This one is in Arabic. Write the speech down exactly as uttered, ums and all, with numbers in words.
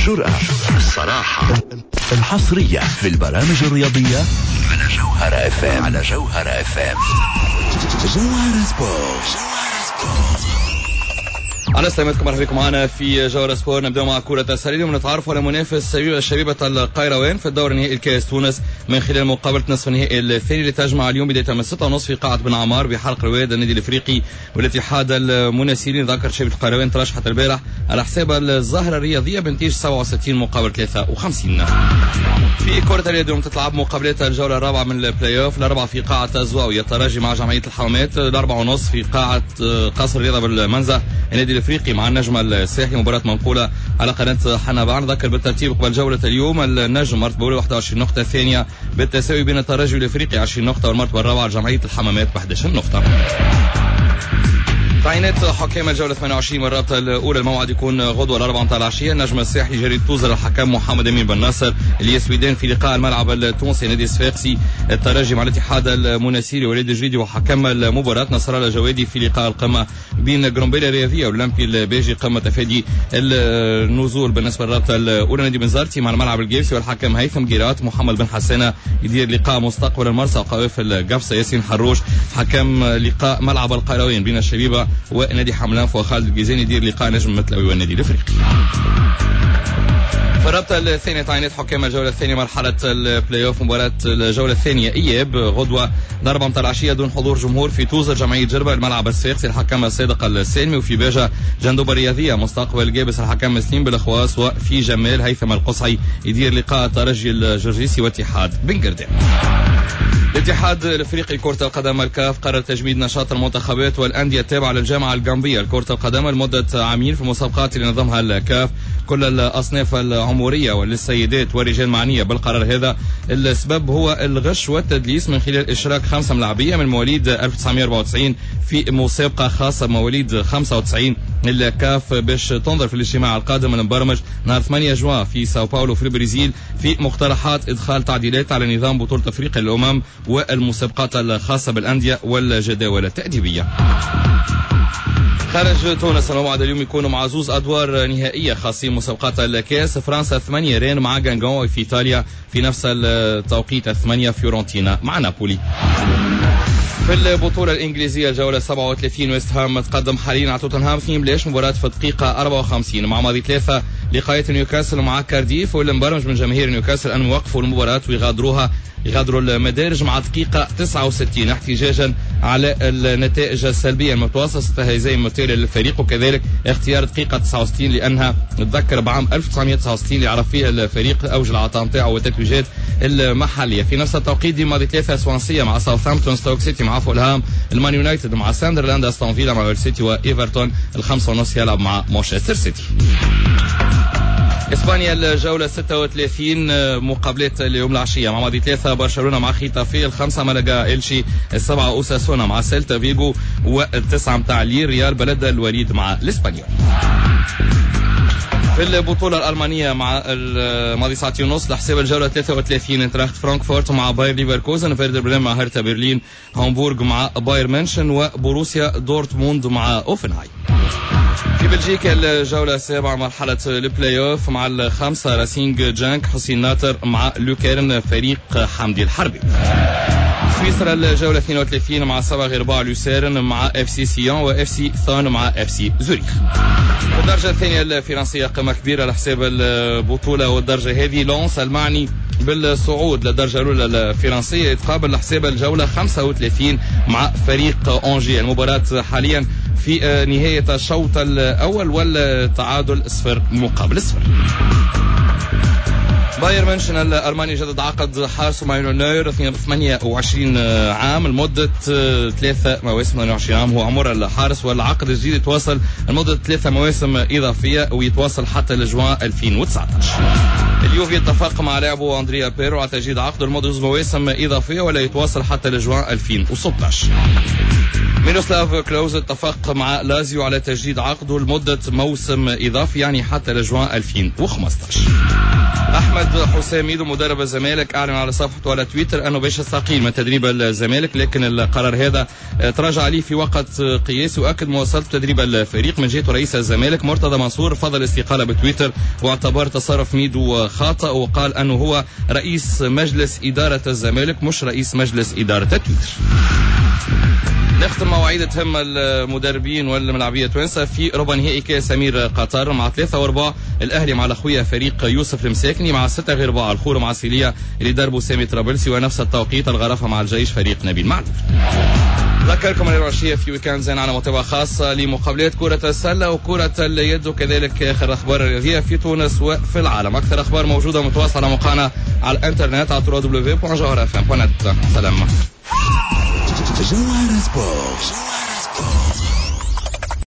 الجرأة، الصراحة، الحصرية في البرامج الرياضية على جوهرة اف ام. على جوهرة اف ام. جوهرة سبورت. أنا سلامتكم، مرحبا بكم معنا في جوهرة سبورت. نبدأ مع كرة السلة ونتعرف على منافس شبيبة القيروان في الدور النهائي الكاس تونس من خلال مقابلة نصف النهائي الثاني اللي تجمع اليوم بداية من ستة ونصف في قاعة بن عمار بحلق رواد النادي الافريقي والاتحاد المناسيرين. ذكر شبيبة القيروان ترشحت البارح على حساب الظاهرة الرياضية بنتيجة سبعة وستين مقابل ثلاثة وخمسين. في كرة اليد يوم تتلعب مقابلات الجولة الرابعة من البلاي اوف. الأربعة في قاعة الزواوية الترجي مع جمعية الحوامات. الأربعة ونصف في قاعة قصر الرياضة بالمنزه النادي الافريقي مع النجم الساحلي. مباراة منقولة على قناة حنبع. نذكر بالترتيب قبل جولة اليوم: النجم مرتبة الأولى واحد وعشرين نقطة، الثانية بالتساوي بين الترجي والافريقي عشرين نقطة، والمرتبة الرابعة جمعية الحمامات ب احد عشر نقطة. تعيينات حكام الجولة ثمانية وعشرين من الرابطة الأولى. الموعد يكون غدوة الأربعة متاع العشية. النجم الساحلي جريد توزر الحكم محمد أمين بن ناصر. الياسويدان في لقاء الملعب التونسي نادي الصفاقسي. الترجي مع الاتحاد المناسيري وليد الجريدي وحكم المباراة نصر الله الجوادي في لقاء القمة بين جرومبيلا الرياضية والأولمبي البيجي قمة تفادي النزول. بالنسبة للرابطة الأولى نادي بنزرتي مع الملعب الجيبسي والحكم هيثم جيرات. محمد بن حسانة يدير لقاء مستقبل المرسى وقوافل القفصة. ياسين حروش حكم لقاء ملعب القيروان بين الشبيبة ونادي حملان. وخالد الجيزاني يدير لقاء نجم متلوي والنادي الافريقي. في الرابطة الثانية تعيينات حكام الجولة الثانية مرحلة البلاي اوف. مباراة الجولة الثانية اياب غدوة الأربعة متاع العشية دون حضور جمهور في توزر جمعية جربة الملعب الصفاقسي الحكم الصادق السالمي. وفي باجة جندوبة الرياضية مستقبل جابس الحكم سليم بالاخواص. وفي جمال هيثم القصعي يدير لقاء الترجي الجرجيسي واتحاد بن قردان. الاتحاد الافريقي كرة القدم الكاف قرر تجميد نشاط المنتخبات والاندية التابعة للجامعة الغامبية لكرة القدم لمدة عامين في المسابقات اللي نظمها الكاف. كل الاصناف العمرية وللسيدات والرجال معنية بالقرار هذا. السبب هو الغش والتدليس من خلال اشراك خمسة ملاعبية من مواليد ألف وتسعمائة وأربعة وتسعين في مسابقة خاصة بمواليد خمسة وتسعين. الكاف باش تنظر في الاجتماع القادم المبرمج نهار ثمانية جوان في ساو باولو في البرازيل في مقترحات ادخال تعديلات على نظام بطولة افريقيا للامم والمسابقات الخاصة بالاندية والجداول التأديبية. خارج تونس الموعد اليوم يكون مع زوز ادوار نهائيه خاصين مسابقات الكاس. فرنسا ثمانية رين مع جانجون في ايطاليا في نفس التوقيت الثمانية فيورنتينا مع نابولي. في البطولة الإنجليزية الجولة سبعة وثلاثين ويست هام تقدم حاليا على توتنهام اثنين بلاش. مباراة في الدقيقة أربعة وخمسين مع ماضي ثلاثة لقاءات نيوكاسل مع كارديف. والمبرمج من جماهير نيوكاسل أن يوقفوا المباراة ويغادروها يغادروا المدارج مع دقيقة تسعة وستين احتجاجا على النتائج السلبية المتوسطة هزيمة مثيرة للفريق وكذلك اختيار دقيقة تسعة وستين لأنها تذكر بعام ألف وتسعمائة وتسعة وستين اللي عرف فيها الفريق أوج العطاء نتاعو والتتويجات المحلية. في نفس التوقيت دي ماضي ثلاثة سوانسية مع ساوثهامبتون، ستوك سيتي مع فولهام، المان يونايتد مع ساندرلاند، استون فيلا مع ويل سيتي، وايفرتون الخمسة ونص يلعب مع مانشستر سيتي. اسبانيا الجولة ستة وثلاثين مقابلات اليوم العشية مع ماضي ثلاثة برشلونة مع خيتافي، الخمسة مالاغا إلشي، السبعة أوساسونا مع سيلتا فيغو، والتسعة متاع ليل ريال بلد الوليد مع الإسبانيول. في البطولة الألمانية مع الماضي ساعتين ونص لحساب الجولة ثلاثة وثلاثين انتراخت فرانكفورت مع باير ليفركوزن، فيردر برلين مع هرتا برلين، هامبورغ مع باير منشن، وبوروسيا دورتموند مع أوفنهايم. في بلجيكا الجولة السابعة مرحلة البلاي اوف مع الخمسة راسينج جانك حسين ناطر مع لوكيرن فريق حمدي الحربي. سويسرا الجولة اثنين وثلاثين مع سبعة غرباء لوسيرن مع اف سي سيون واف سي ثون مع اف سي زوريخ. في الدرجة الثانية الفرنسية قمة كبيرة لحساب البطولة والدرجة هذه. لونس المعني بالصعود للدرجة الأولى الفرنسية يتقابل لحساب الجولة خمسة وثلاثين مع فريق أونجي. المباراة حاليا في نهاية الشوط الأول والتعادل صفر مقابل صفر. باير منشن الألماني جدد عقد حارس ماينو نوير ثمانية وعشرين عام لمدة ثلاثة مواسم. ثمانية وعشرين عام هو عمر الحارس، والعقد الجديد يتواصل لمدة ثلاثة مواسم إضافية ويتواصل حتى لجوان ألفين وتسعة عشر. اليوفي اتفق مع لاعبه أندريا بيرو على تجديد عقده لمدة مواسم إضافية ولا يتواصل حتى لجوان ألفين وستة عشر. ميروسلاف كلوز اتفق مع لازيو على تجديد عقده لمدة موسم إضافي يعني حتى لجوان ألفين وخمسة عشر. أحمد محمد حسام ميدو مدرب الزمالك اعلن على صفحته على تويتر انه باش يستقيل من تدريب الزمالك، لكن القرار هذا تراجع عليه في وقت قياسي، واكد مواصله تدريب الفريق. من جهه رئيس الزمالك مرتضى منصور فضل الاستقاله بتويتر واعتبر تصرف ميدو خاطئ، وقال انه هو رئيس مجلس اداره الزمالك مش رئيس مجلس اداره تويتر. نختم مواعيد تهم المدربين والملاعبيه التوانسه في ربع نهائي كاس امير قطر مع ثلاثة واربعة الاهلي مع الاخويه فريق يوسف المساكني، مع ستة غير اربعة الخور مع سيليا اللي دربوا سامي طرابلسي، ونفس التوقيت الغرفه مع الجيش فريق نبيل معلول. ذكركم العشية في ويكاند زين على متابعة خاصة لمقابلات كرة السلة وكرة اليد وكذلك آخر أخبار الرياضية في تونس وفي العالم. أكثر أخبار موجودة متواصلة على موقعنا على الإنترنت على دبليو دبليو دبليو دوت جوهر اف ام دوت نت. سلام. جوهر سبورت.